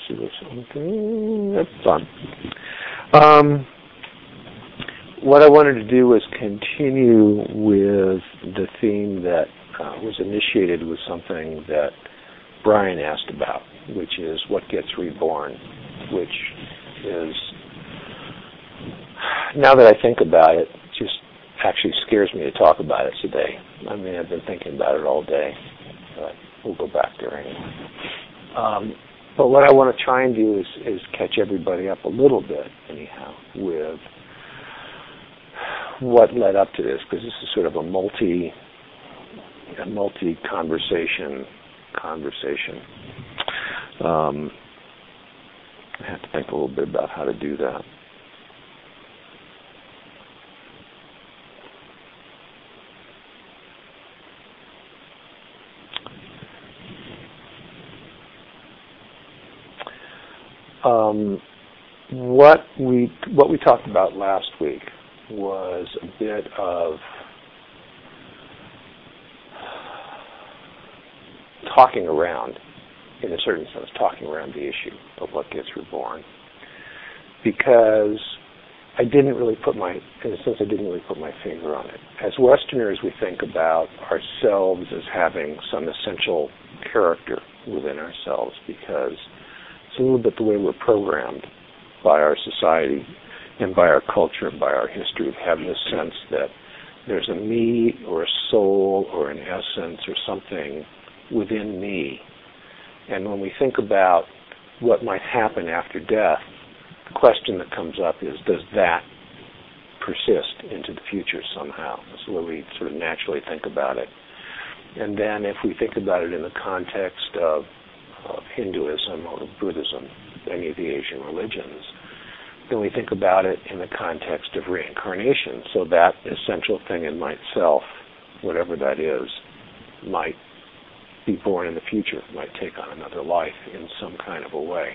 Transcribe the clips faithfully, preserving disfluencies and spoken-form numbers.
do this. Okay, that's fun. Um, what I wanted to do was continue with the theme that uh, was initiated with something that Brian asked about, which is what gets reborn, which is, now that I think about it, just actually scares me to talk about it today. I mean, I've been thinking about it all day, but we'll go back there anyway. Um, but what I want to try and do is, is catch everybody up a little bit, anyhow, with what led up to this, because this is sort of a multi, a multi-conversation conversation. Um, I have to think a little bit about how to do that. Um, what we what we talked about last week was a bit of talking around, in a certain sense, talking around the issue of what gets reborn, because I didn't really put my, in a sense, I didn't really put my finger on it. As Westerners, we think about ourselves as having some essential character within ourselves, because it's a little bit the way we're programmed by our society and by our culture and by our history, to have this sense that there's a me or a soul or an essence or something within me. And when we think about what might happen after death, the question that comes up is, does that persist into the future somehow? That's the way we sort of naturally think about it. And then if we think about it in the context of of Hinduism or Buddhism, any of the Asian religions, then we think about it in the context of reincarnation. So that essential thing in myself, whatever that is, might be born in the future, might take on another life in some kind of a way.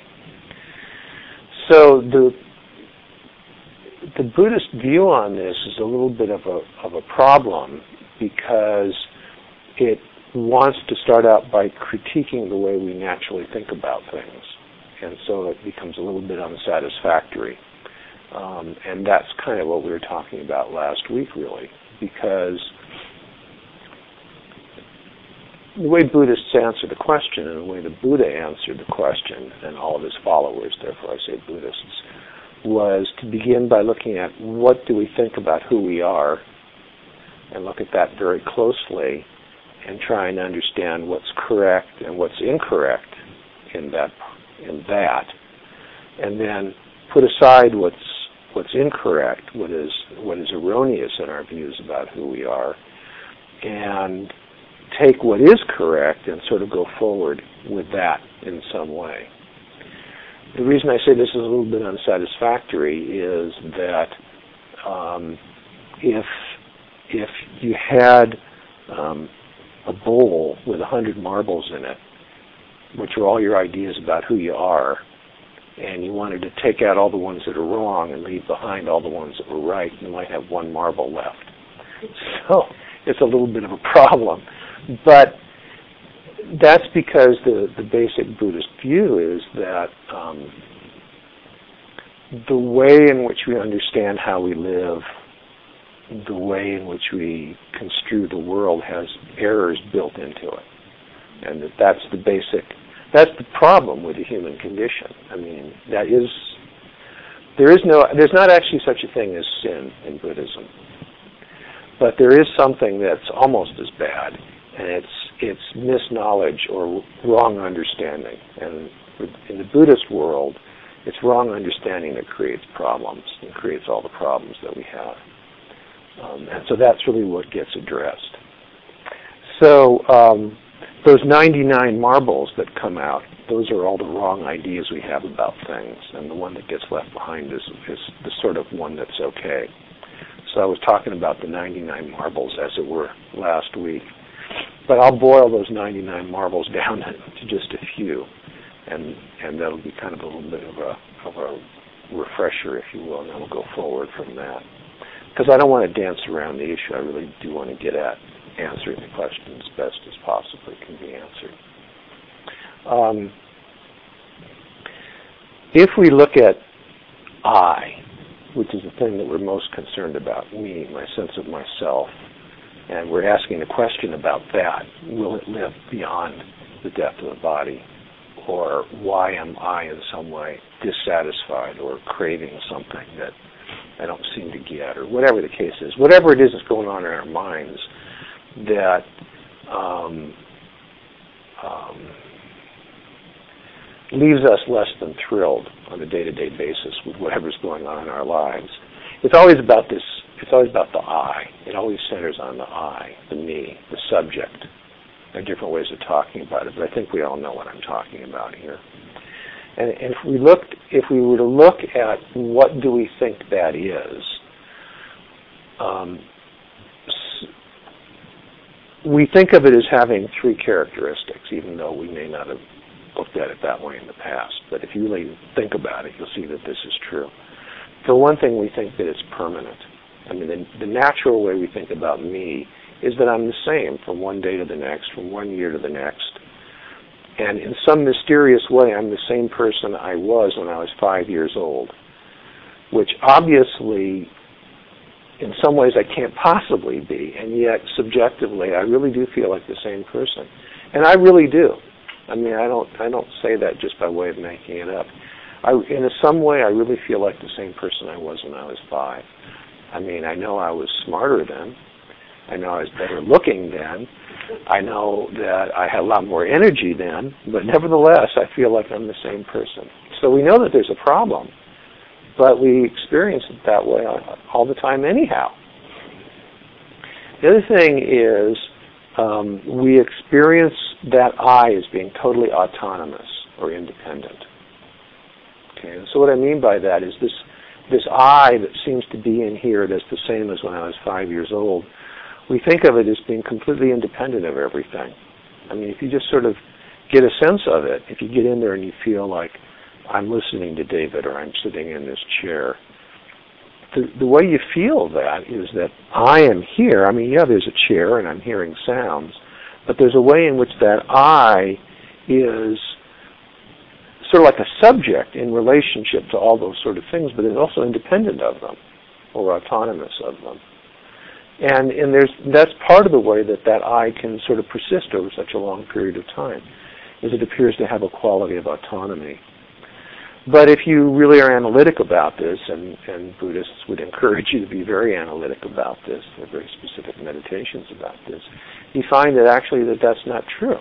So the the Buddhist view on this is a little bit of a of a problem, because it wants to start out by critiquing the way we naturally think about things, and so it becomes a little bit unsatisfactory. Um, and that's kind of what we were talking about last week, really, because the way Buddhists answer the question, and the way the Buddha answered the question, and all of his followers, therefore I say Buddhists, was to begin by looking at what do we think about who we are, and look at that very closely, and try and understand what's correct and what's incorrect in that, in that, and then put aside what's what's incorrect, what is what is erroneous in our views about who we are, and take what is correct and sort of go forward with that in some way. The reason I say this is a little bit unsatisfactory is that um, if if you had um, a bowl with a hundred marbles in it, which are all your ideas about who you are, and you wanted to take out all the ones that are wrong and leave behind all the ones that were right, you might have one marble left. So it's a little bit of a problem. But that's because the, the basic Buddhist view is that um, the way in which we understand how we live, the way in which we construe the world has errors built into it. And that that's the basic, that's the problem with the human condition. I mean, that is, there is no, there's not actually such a thing as sin in Buddhism. But there is something that's almost as bad, and it's it's misknowledge or wrong understanding. And in the Buddhist world, it's wrong understanding that creates problems and creates all the problems that we have. Um, and so that's really what gets addressed. So um, those ninety-nine marbles that come out, those are all the wrong ideas we have about things, and the one that gets left behind is, is the sort of one that's okay. So I was talking about the ninety-nine marbles, as it were, last week. But I'll boil those ninety-nine marbles down to just a few, and and that'll be kind of a little bit of a of a refresher, if you will, and then we'll go forward from that. Because I don't want to dance around the issue. I really do want to get at answering the question as best as possibly can be answered. Um, if we look at I, which is the thing that we're most concerned about, me, my sense of myself, and we're asking a question about that, will it live beyond the death of the body? Or why am I in some way dissatisfied or craving something that I don't seem to get, or whatever the case is. Whatever it is that's going on in our minds that um, um, leaves us less than thrilled on a day-to-day basis with whatever's going on in our lives. It's always about this, it's always about the I. It always centers on the I, the me, the subject. There are different ways of talking about it, but I think we all know what I'm talking about here. And if we looked, if we were to look at what do we think that is, um, we think of it as having three characteristics, even though we may not have looked at it that way in the past. But if you really think about it, you'll see that this is true. For one thing, we think that it's permanent. I mean, the, the natural way we think about me is that I'm the same from one day to the next, from one year to the next. And in some mysterious way, I'm the same person I was when I was five years old, which obviously, in some ways, I can't possibly be. And yet, subjectively, I really do feel like the same person. And I really do. I mean, I don't I don't say that just by way of making it up. I, in some way, I really feel like the same person I was when I was five. I mean, I know I was smarter then. I know I was better looking then. I know that I had a lot more energy then, but nevertheless, I feel like I'm the same person. So we know that there's a problem, but we experience it that way all the time anyhow. The other thing is um, we experience that I as being totally autonomous or independent. Okay, and so what I mean by that is this this I that seems to be in here that's the same as when I was five years old, we think of it as being completely independent of everything. I mean, if you just sort of get a sense of it, if you get in there and you feel like I'm listening to David or I'm sitting in this chair, the, the way you feel that is that I am here. I mean, yeah, there's a chair and I'm hearing sounds, but there's a way in which that I is sort of like a subject in relationship to all those sort of things, but is also independent of them or autonomous of them. And and there's that's part of the way that that I can sort of persist over such a long period of time, is it appears to have a quality of autonomy. But if you really are analytic about this, and, and Buddhists would encourage you to be very analytic about this, there are very specific meditations about this, you find that actually that that's not true.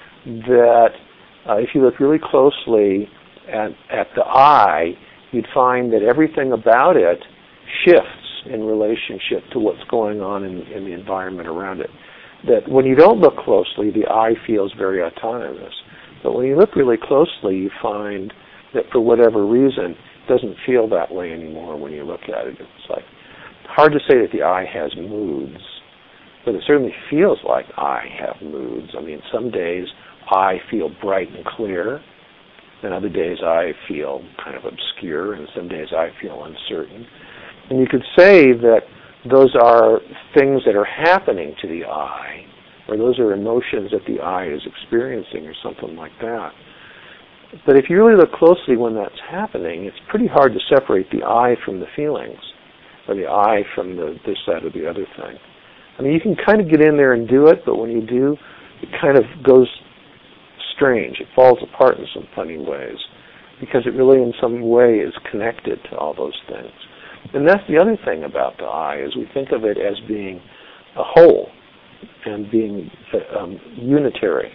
That uh, if you look really closely at, at the I, you'd find that everything about it shifts in relationship to what's going on in, in the environment around it. That when you don't look closely, the I feels very autonomous. But when you look really closely, you find that for whatever reason, it doesn't feel that way anymore when you look at it. It's like hard to say that the I has moods, but it certainly feels like I have moods. I mean, some days I feel bright and clear, and other days I feel kind of obscure, and some days I feel uncertain. And you could say that those are things that are happening to the I, or those are emotions that the I is experiencing or something like that. But if you really look closely when that's happening, it's pretty hard to separate the I from the feelings, or the I from the this, that, or the other thing. I mean, you can kind of get in there and do it, but when you do, it kind of goes strange. It falls apart in some funny ways, because it really in some way is connected to all those things. And that's the other thing about the I, is we think of it as being a whole and being um, unitary.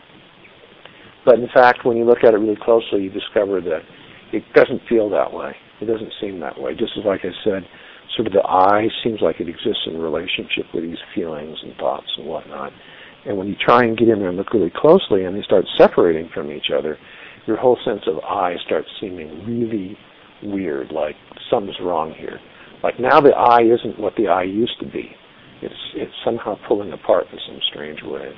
But in fact, when you look at it really closely, you discover that it doesn't feel that way. It doesn't seem that way. Just as, like I said, sort of the I seems like it exists in relationship with these feelings and thoughts and whatnot. And when you try and get in there and look really closely and they start separating from each other, your whole sense of I starts seeming really weird, like something's wrong here. Like now the I isn't what the I used to be. It's it's somehow pulling apart in some strange ways.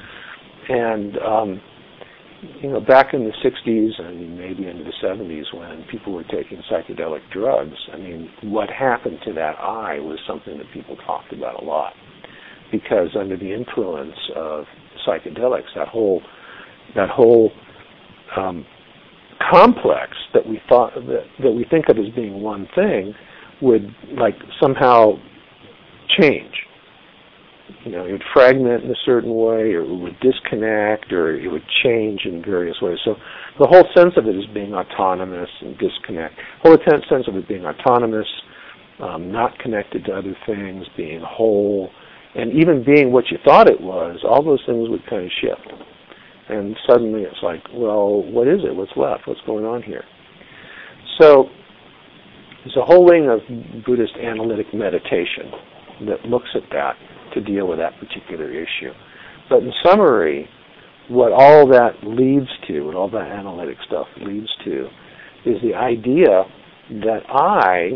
And um, you know, back in the sixties and maybe into the seventies, when people were taking psychedelic drugs, I mean, what happened to that I was something that people talked about a lot, because under the influence of psychedelics, that whole that whole um, complex that we thought that, that we think of as being one thing would like somehow change. You know, it would fragment in a certain way, or it would disconnect, or it would change in various ways. So the whole sense of it is being autonomous and disconnect. The whole sense of it being autonomous, um, not connected to other things, being whole, and even being what you thought it was, all those things would kind of shift. And suddenly it's like, well, what is it? What's left? What's going on here? So there's a whole wing of Buddhist analytic meditation that looks at that to deal with that particular issue. But in summary, what all that leads to, what all that analytic stuff leads to, is the idea that I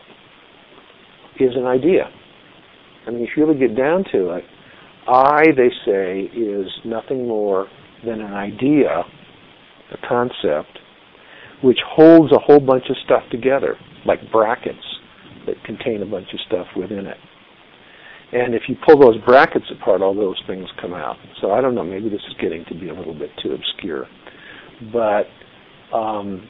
is an idea. I mean, if you really get down to it, I, they say, is nothing more than an idea, a concept, which holds a whole bunch of stuff together, like brackets that contain a bunch of stuff within it. And if you pull those brackets apart, all those things come out. So I don't know, maybe this is getting to be a little bit too obscure. But, um,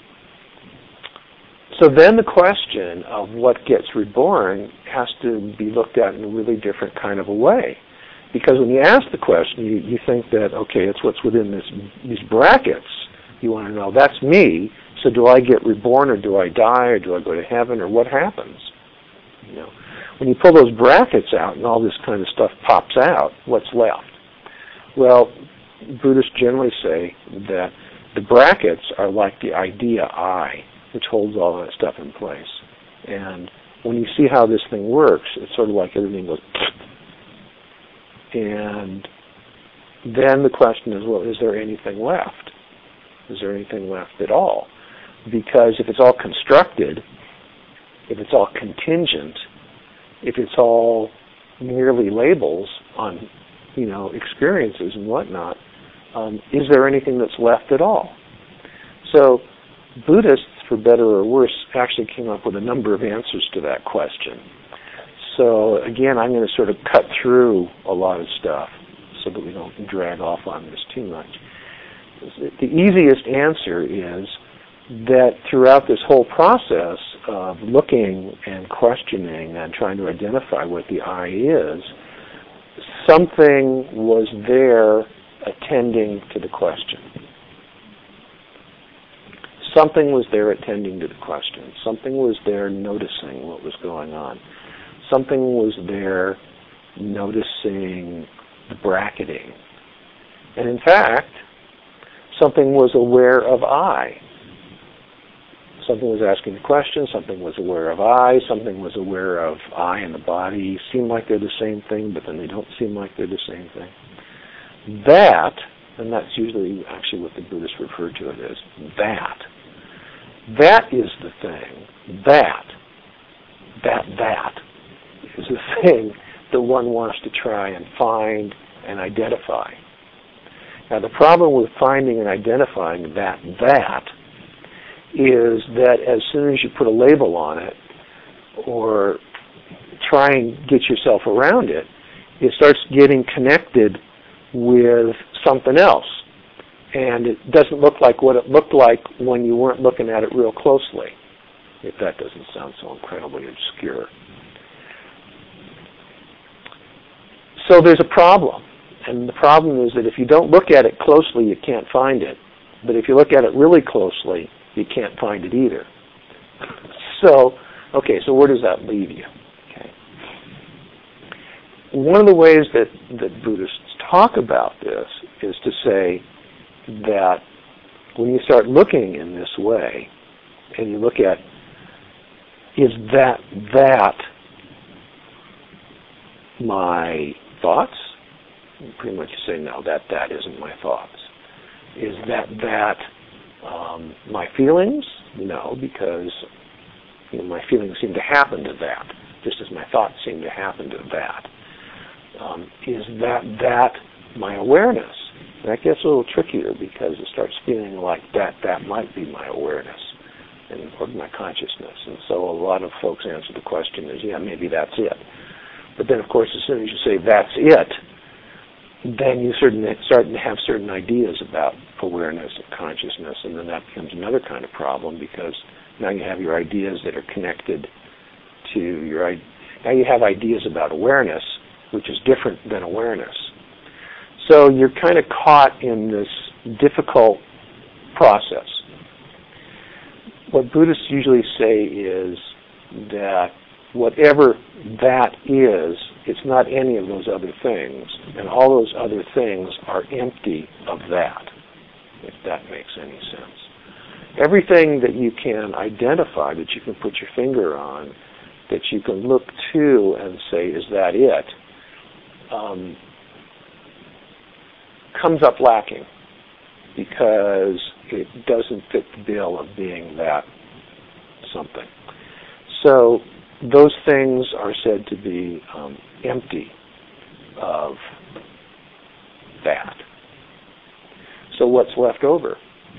so then the question of what gets reborn has to be looked at in a really different kind of a way. Because when you ask the question, you, you think that, okay, it's what's within this, these brackets. You want to know, that's me, so do I get reborn, or do I die, or do I go to heaven, or what happens? You know, when you pull those brackets out and all this kind of stuff pops out, what's left? Well, Buddhists generally say that the brackets are like the idea I, which holds all that stuff in place. And when you see how this thing works, it's sort of like everything goes, and then the question is, well, is there anything left? Is there anything left at all? Because if it's all constructed, if it's all contingent, if it's all merely labels on, you know, experiences and whatnot, um, is there anything that's left at all? So Buddhists, for better or worse, actually came up with a number of answers to that question. So again, I'm going to sort of cut through a lot of stuff so that we don't drag off on this too much. The easiest answer is that throughout this whole process of looking and questioning and trying to identify what the I is, something was there attending to the question. Something was there attending to the question. Something was there noticing what was going on. Something was there noticing the bracketing. And in fact, something was aware of I. Something was asking the question, something was aware of I, something was aware of I and the body. Seem like they're the same thing, but then they don't seem like they're the same thing. That, and that's usually actually what the Buddhists refer to it as, that. That is the thing. That. That, that is the thing that one wants to try and find and identify. Now, the problem with finding and identifying that, that, is that as soon as you put a label on it or try and get yourself around it, it starts getting connected with something else. And it doesn't look like what it looked like when you weren't looking at it real closely, if that doesn't sound so incredibly obscure. So there's a problem. And the problem is that if you don't look at it closely, you can't find it. But if you look at it really closely, you can't find it either. So, okay, so where does that leave you? Okay. One of the ways that, that Buddhists talk about this is to say that when you start looking in this way, and you look at, is that that my thoughts? You pretty much say, no, that that isn't my thoughts. Is that that um, my feelings? No, because you know, my feelings seem to happen to that, just as my thoughts seem to happen to that. Um, is that that my awareness? And that gets a little trickier because it starts feeling like that that might be my awareness and or my consciousness. And so a lot of folks answer the question is, yeah, maybe that's it. But then, of course, as soon as you say that's it, then you certain, start to have certain ideas about awareness and consciousness, and then that becomes another kind of problem because now you have your ideas that are connected to your, now you have ideas about awareness, which is different than awareness. So you're kind of caught in this difficult process. What Buddhists usually say is that whatever that is, it's not any of those other things, and all those other things are empty of that, if that makes any sense. Everything that you can identify, that you can put your finger on, that you can look to and say, is that it, um, comes up lacking because it doesn't fit the bill of being that something. So those things are said to be um, empty of that. So what's left over?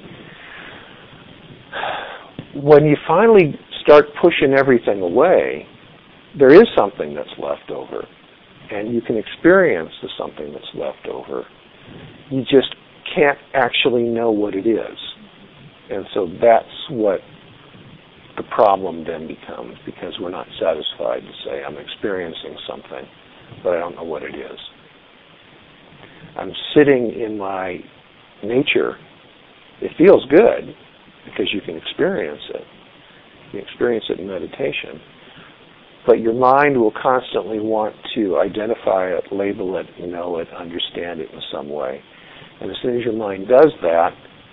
When you finally start pushing everything away, there is something that's left over, and you can experience the something that's left over. You just can't actually know what it is. And so that's what the problem then becomes, because we're not satisfied to say, I'm experiencing something, but I don't know what it is. I'm sitting in my nature. It feels good because you can experience it. You experience it in meditation. But your mind will constantly want to identify it, label it, know it, understand it in some way. And as soon as your mind does that,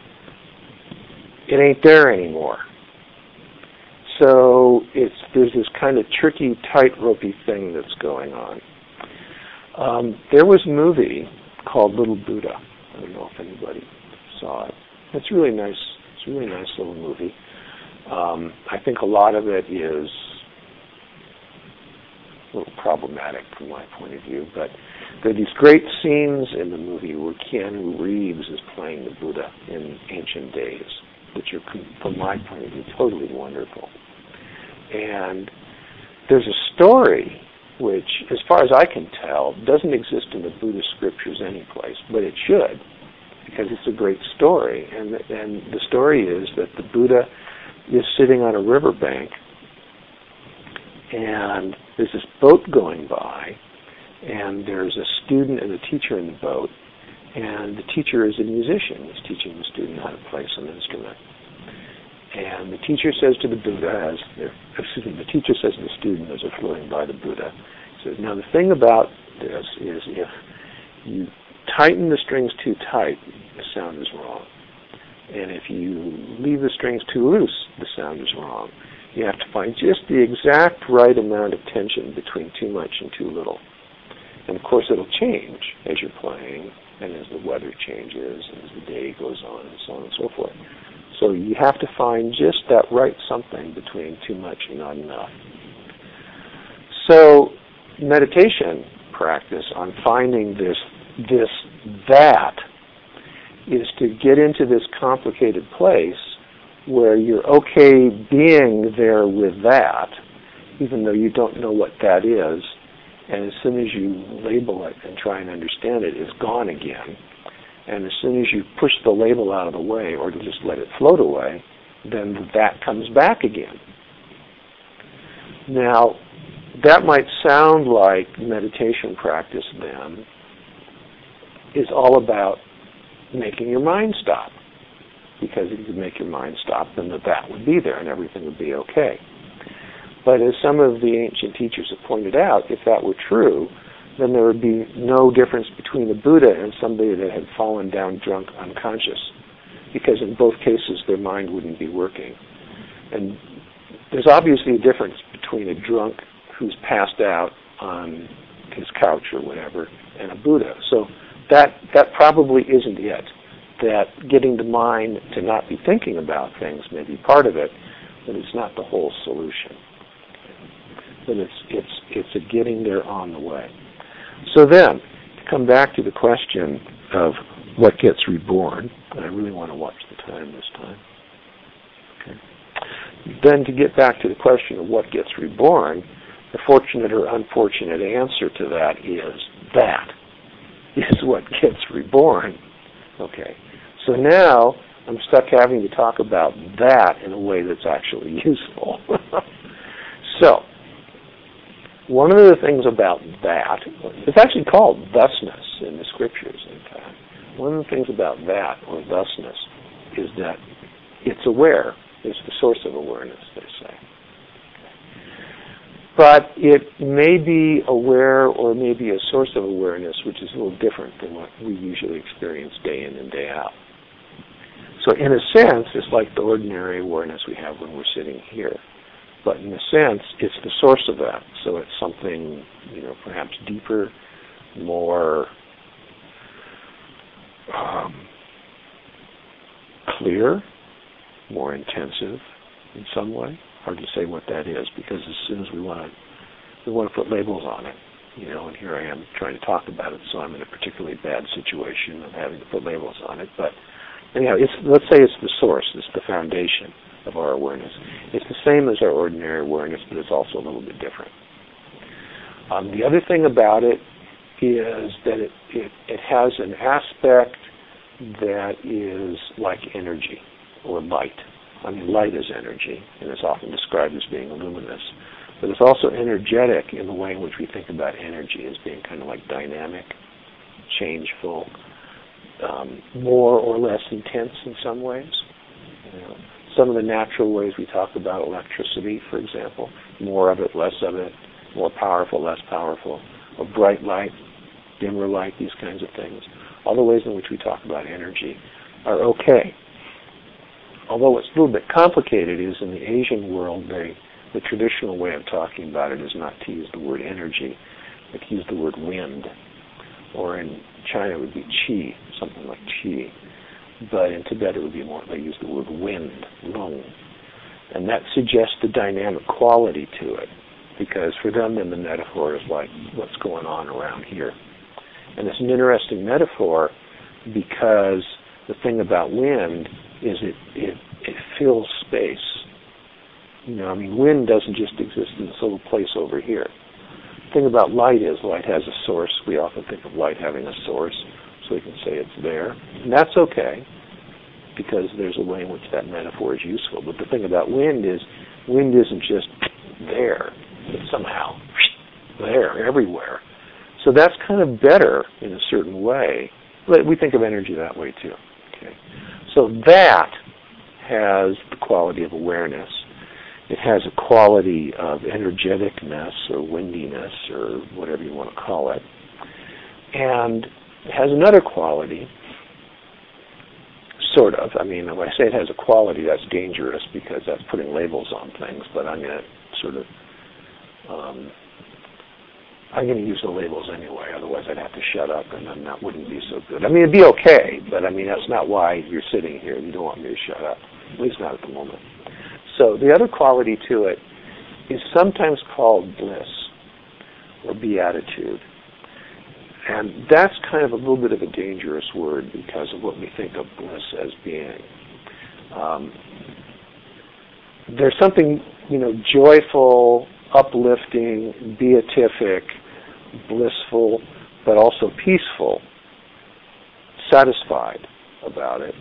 it ain't there anymore. So it's there's this kind of tricky, tight-ropey thing that's going on. Um, there was a movie called Little Buddha. I don't know if anybody saw it. It's really nice. It's a really nice little movie. Um, I think a lot of it is a little problematic from my point of view, but there are these great scenes in the movie where Keanu Reeves is playing the Buddha in ancient days, which are, from my point of view, totally wonderful. And there's a story which, as far as I can tell, doesn't exist in the Buddhist scriptures anyplace, but it should, because it's a great story. And, and the story is that the Buddha is sitting on a riverbank, and there's this boat going by, and there's a student and a teacher in the boat, and the teacher is a musician. He's teaching the student how to play some instrument. And the teacher says to the Buddha, as they're, excuse me, the teacher says to the student as they're floating by the Buddha, he says, now the thing about this is if you tighten the strings too tight, the sound is wrong. And if you leave the strings too loose, the sound is wrong. You have to find just the exact right amount of tension between too much and too little. And of course it'll change as you're playing, and as the weather changes, and as the day goes on, and so on and so forth. So you have to find just that right something between too much and not enough. So meditation practice on finding this, this, that, is to get into this complicated place where you're okay being there with that, even though you don't know what that is, and as soon as you label it and try and understand it, it's gone again. And as soon as you push the label out of the way, or to just let it float away, then that comes back again. Now, that might sound like meditation practice then is all about making your mind stop. Because if you could make your mind stop, then the that would be there and everything would be okay. But as some of the ancient teachers have pointed out, if that were true, then there would be no difference between a Buddha and somebody that had fallen down drunk unconscious, because in both cases their mind wouldn't be working. And there's obviously a difference between a drunk who's passed out on his couch or whatever and a Buddha. So that that probably isn't it. That getting the mind to not be thinking about things may be part of it, but it's not the whole solution. But it's it's it's a getting there on the way. So then, to come back to the question of what gets reborn, and I really want to watch the time this time. Okay. Then to get back to the question of what gets reborn, the fortunate or unfortunate answer to that is that. is what gets reborn. Okay, so now I'm stuck having to talk about that in a way that's actually useful. So, one of the things about that, it's actually called thusness in the scriptures, in fact. One of the things about that, or thusness, is that it's aware. It's the source of awareness, they say. But it may be aware or may be a source of awareness which is a little different than what we usually experience day in and day out. So in a sense, it's like the ordinary awareness we have when we're sitting here. But in a sense, it's the source of that. So it's something, you know, perhaps deeper, more um, clear, more intensive in some way. Hard to say what that is, because as soon as we want to, we want to put labels on it, you know. And here I am trying to talk about it, so I'm in a particularly bad situation of having to put labels on it. But anyhow, it's, let's say it's the source, it's the foundation of our awareness. It's the same as our ordinary awareness, but it's also a little bit different. Um, the other thing about it is that it, it, it has an aspect that is like energy or light. I mean, light is energy, and it's often described as being luminous. But it's also energetic in the way in which we think about energy as being kind of like dynamic, changeful, um, more or less intense in some ways. You know, some of the natural ways we talk about electricity, for example, more of it, less of it, more powerful, less powerful, or bright light, dimmer light, these kinds of things. All the ways in which we talk about energy are okay. Although what's a little bit complicated is in the Asian world, they, the traditional way of talking about it is not to use the word energy, but to use the word wind. Or in China it would be qi, something like qi. But in Tibet it would be more, they use the word wind, lung. And that suggests a dynamic quality to it, because for them then the metaphor is like what's going on around here. And it's an interesting metaphor because the thing about wind is it, it, it fills space. You know, I mean, wind doesn't just exist in this little place over here. The thing about light is light has a source. We often think of light having a source, so we can say it's there. And that's okay, because there's a way in which that metaphor is useful. But the thing about wind is wind isn't just there. It's somehow there, everywhere. So that's kind of better in a certain way. But we think of energy that way too. Okay. So that has the quality of awareness. It has a quality of energeticness or windiness or whatever you want to call it. And it has another quality, sort of. I mean, when I say it has a quality, that's dangerous because that's putting labels on things, but I'm going to sort of, um, I'm going to use the labels anyway, otherwise I'd have to shut up and then that wouldn't be so good. I mean, it'd be okay, but I mean, that's not why you're sitting here. You don't want me to shut up, at least not at the moment. So the other quality to it is sometimes called bliss or beatitude. And that's kind of a little bit of a dangerous word because of what we think of bliss as being. Um, there's something, you know, joyful, uplifting, beatific, blissful, but also peaceful, satisfied about it.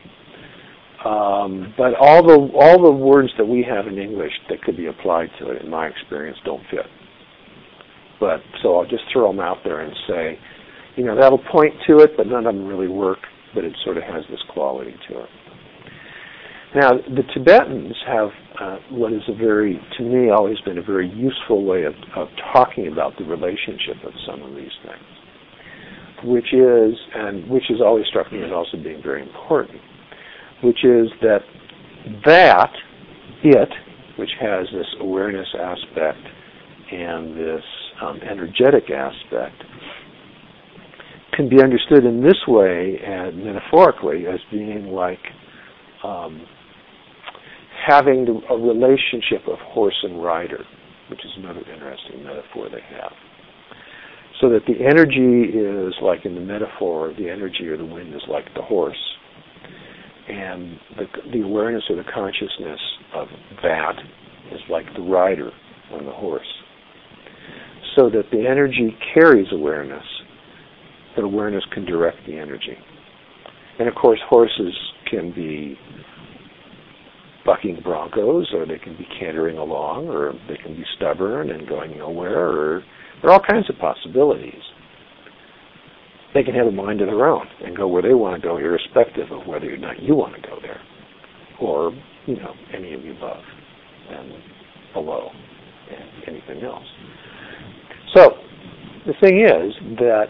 Um, but all the all the words that we have in English that could be applied to it, in my experience, don't fit. But so I'll just throw them out there and say, you know, that'll point to it, but none of them really work. But it sort of has this quality to it. Now, the Tibetans have uh, what is a very, to me, always been a very useful way of, of talking about the relationship of some of these things, which is, and which has always struck me as also being very important, which is that that, it, which has this awareness aspect and this um, energetic aspect, can be understood in this way, and metaphorically, as being like um, having the, a relationship of horse and rider, which is another interesting metaphor they have. So that the energy is like in the metaphor, the energy or the wind is like the horse, and the, the awareness or the consciousness of that is like the rider on the horse. So that the energy carries awareness, that awareness can direct the energy. And of course, horses can be bucking broncos, or they can be cantering along, or they can be stubborn and going nowhere, or there are all kinds of possibilities. They can have a mind of their own and go where they want to go, irrespective of whether or not you want to go there, or, you know, any of the above and below and anything else. So, the thing is that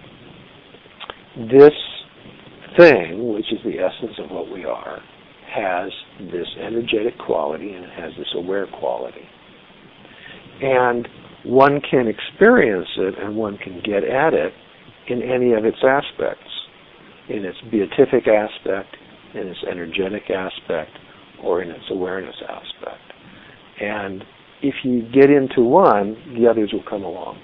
this thing, which is the essence of what we are, has this energetic quality and it has this aware quality. And one can experience it and one can get at it in any of its aspects, in its beatific aspect, in its energetic aspect, or in its awareness aspect. And if you get into one, the others will come along.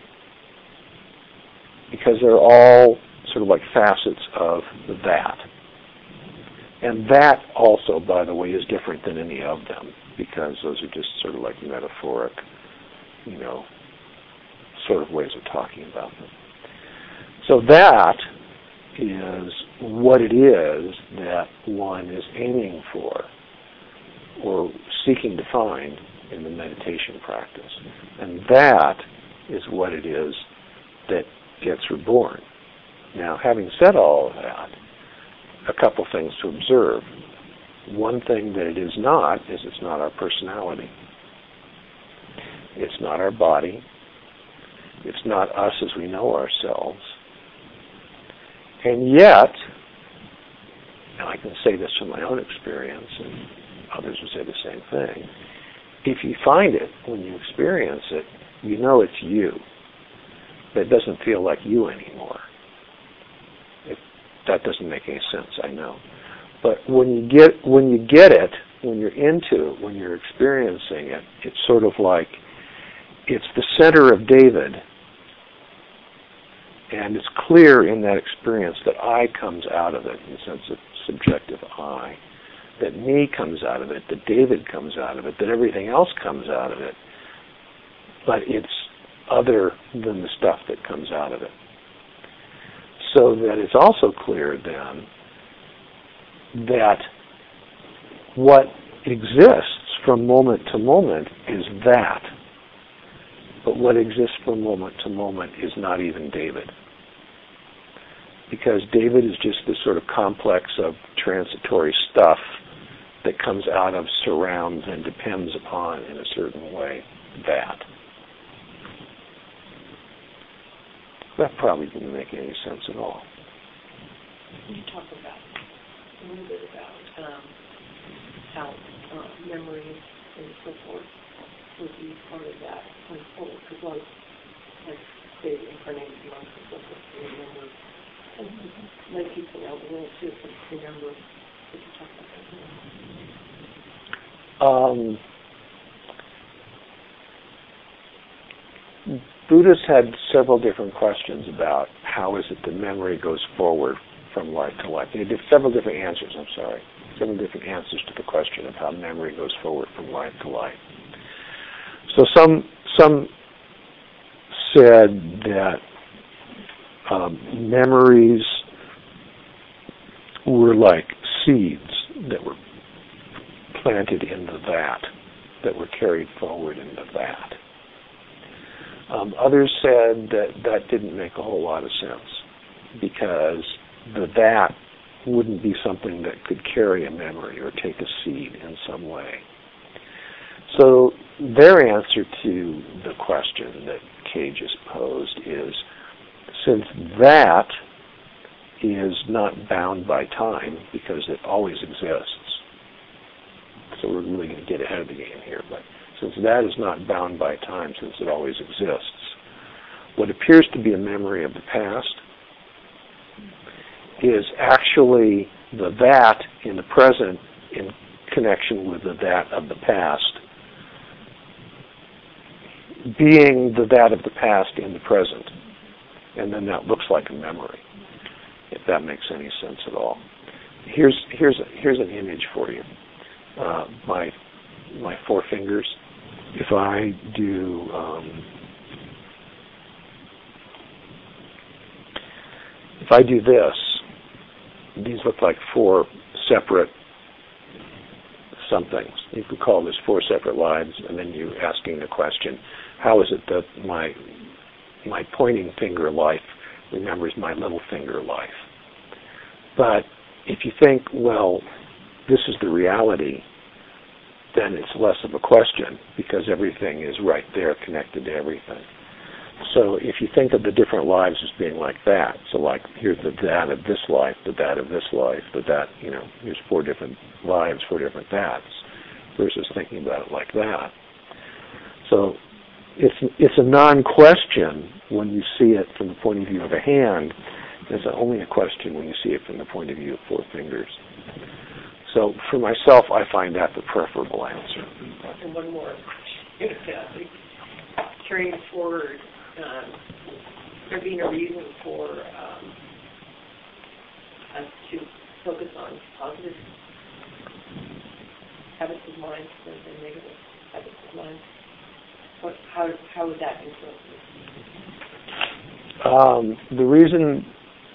Because they're all sort of like facets of that. And that also, by the way, is different than any of them, because those are just sort of like metaphoric, you know, sort of ways of talking about them. So that is what it is that one is aiming for or seeking to find in the meditation practice. And that is what it is that gets reborn. Now, having said all of that, a couple things to observe. One thing that it is not is it's not our personality. It's not our body. It's not us as we know ourselves. And yet, and I can say this from my own experience, and others will say the same thing, if you find it, when you experience it, you know it's you. But it doesn't feel like you anymore. It, that doesn't make any sense, I know. But when you get when you get it, when you're into it, when you're experiencing it, it's sort of like it's the center of David. And it's clear in that experience that I comes out of it, in the sense of subjective I, that me comes out of it, that David comes out of it, that everything else comes out of it, but it's other than the stuff that comes out of it. So that it's also clear then that what exists from moment to moment is that. But what exists from moment to moment is not even David. Because David is just this sort of complex of transitory stuff that comes out of, surrounds, and depends upon, in a certain way, that. That probably didn't make any sense at all. You talk about a little bit about um, how uh, memory and so forth would be part of that going forward, because like, like say, incarnated monks and so forth, they remember, and lay people out the world too, so remember. Could you talk about that? Um, Buddhists had several different questions about how is it that memory goes forward from life to life. They did several different answers, I'm sorry, several different answers to the question of how memory goes forward from life to life. So some some said that um, memories were like seeds that were planted in the vat, that were carried forward in the vat. Um, others said that that didn't make a whole lot of sense, because the vat wouldn't be something that could carry a memory or take a seed in some way. So their answer to the question that Kay just posed is, since that is not bound by time, because it always exists, so we're really going to get ahead of the game here, but since that is not bound by time, since it always exists, what appears to be a memory of the past is actually the that in the present in connection with the that of the past, being the that of the past in the present. And then that looks like a memory, if that makes any sense at all. Here's here's a, here's an image for you. Uh, my my four fingers. If I do, um, if I do this, these look like four separate somethings. You could call this four separate lives, and then you asking the question, how is it that my my pointing finger life remembers my little finger life? But if you think, well, this is the reality, then it's less of a question because everything is right there connected to everything. So if you think of the different lives as being like that, so like here's the that of this life, the that of this life, the that, you know, here's four different lives, four different that's, versus thinking about it like that. So it's it's a non-question when you see it from the point of view of a hand. It's only a question when you see it from the point of view of four fingers. So for myself, I find that the preferable answer. And one more. Carrying forward, um, there being a reason for um, us to focus on positive habits of mind rather than negative habits of mind. What, how, how would that influence you? Um, the reason,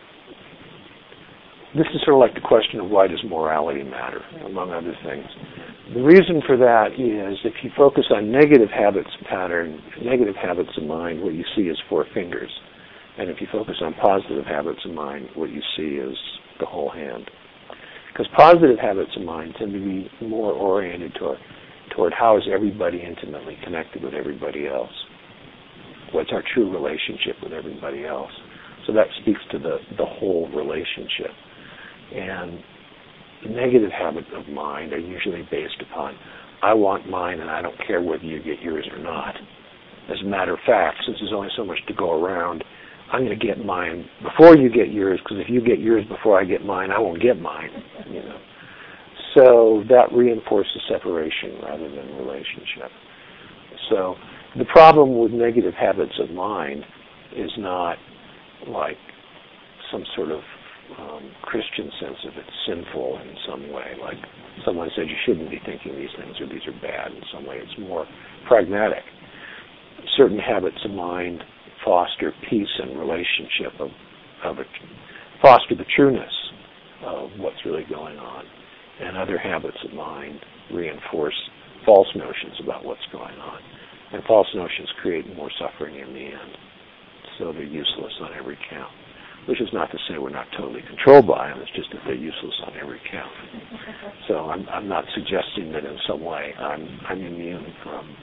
this is sort of like the question of why does morality matter, among other things. The reason for that is if you focus on negative habits pattern, negative habits of mind, what you see is four fingers. And if you focus on positive habits of mind, what you see is the whole hand. Because positive habits of mind tend to be more oriented toward, toward how is everybody intimately connected with everybody else. What's our true relationship with everybody else? So that speaks to the, the whole relationship. And negative habits of mind are usually based upon, I want mine and I don't care whether you get yours or not. As a matter of fact, since there's only so much to go around, I'm going to get mine before you get yours, because if you get yours before I get mine, I won't get mine. You know. So that reinforces separation rather than relationship. So the problem with negative habits of mind is not like some sort of um, Christian sense of it's sinful in some way, like someone said you shouldn't be thinking these things or these are bad in some way. It's more pragmatic. Certain habits of mind foster peace and relationship of, of it, foster the trueness of what's really going on. And other habits of mind reinforce false notions about what's going on. And false notions create more suffering in the end. So they're useless on every count. Which is not to say we're not totally controlled by them, it's just that they're useless on every count. So I'm, I'm not suggesting that in some way I'm, I'm immune from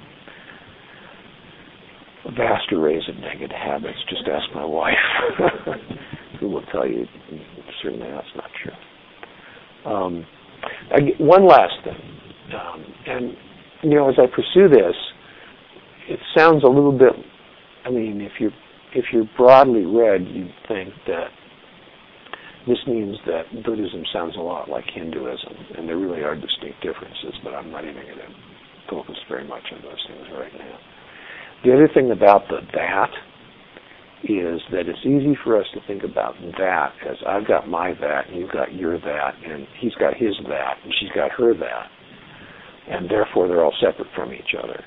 a vast arrays of negative habits. Just ask my wife, who will tell you certainly that's not true. Um, I, one last thing, um, and you know, as I pursue this, it sounds a little bit. I mean, if you're if you're broadly read, you'd think that this means that Buddhism sounds a lot like Hinduism, and there really are distinct differences. But I'm not even going to focus very much on those things right now. The other thing about the that is that it's easy for us to think about that as I've got my that, and you've got your that, and he's got his that, and she's got her that, and therefore they're all separate from each other.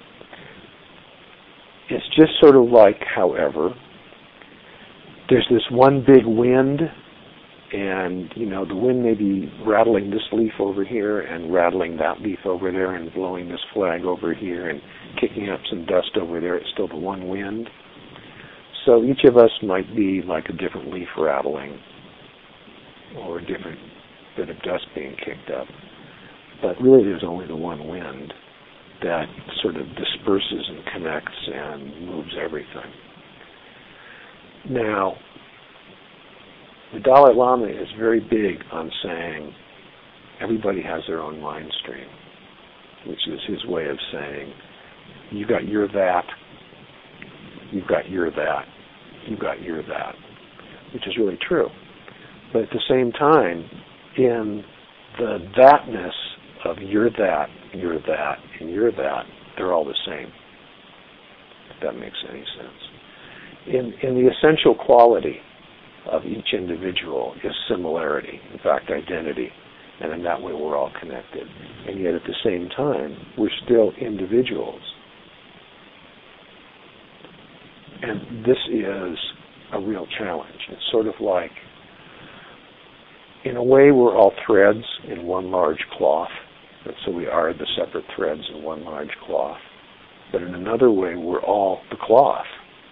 It's just sort of like, however, there's this one big wind, and, you know, the wind may be rattling this leaf over here and rattling that leaf over there and blowing this flag over here and kicking up some dust over there. It's still the one wind. So each of us might be like a different leaf rattling or a different bit of dust being kicked up. But really there's only the one wind that sort of disperses and connects and moves everything. Now, the Dalai Lama is very big on saying everybody has their own mind stream, which is his way of saying you got your that, you've got your that, you've got your that, which is really true. But at the same time, in the thatness of your that, your that, and your that, they're all the same, if that makes any sense. In, in the essential quality of each individual is similarity, in fact, identity, and in that way we're all connected. And yet at the same time, we're still individuals. And this is a real challenge. It's sort of like, in a way, we're all threads in one large cloth, and so we are the separate threads in one large cloth. But in another way, we're all the cloth.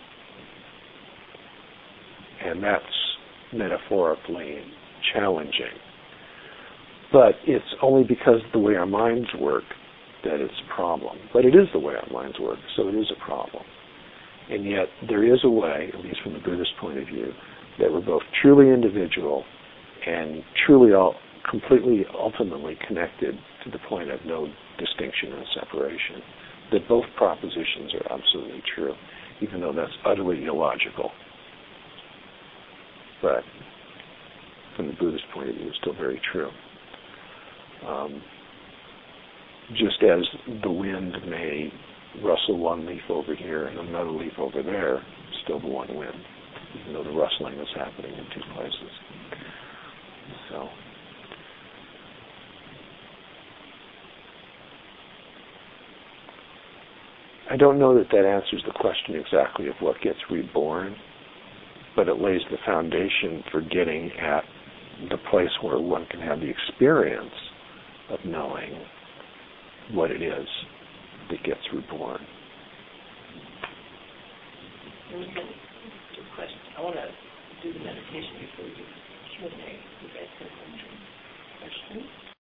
And that's metaphorically challenging. But it's only because of the way our minds work that it's a problem. But it is the way our minds work, so it is a problem. And yet there is a way, at least from the Buddhist point of view, that we're both truly individual and truly all, completely ultimately connected to the point of no distinction and separation. That both propositions are absolutely true, even though that's utterly illogical. But from the Buddhist point of view, it's still very true. Um, just as the wind may rustle one leaf over here and another leaf over there, it's still the one wind, even though the rustling is happening in two places. So, I don't know that that answers the question exactly of what gets reborn, but it lays the foundation for getting at the place where one can have the experience of knowing what it is that gets reborn. We have a question. I want to do the meditation before we do Q and A. You guys have questions?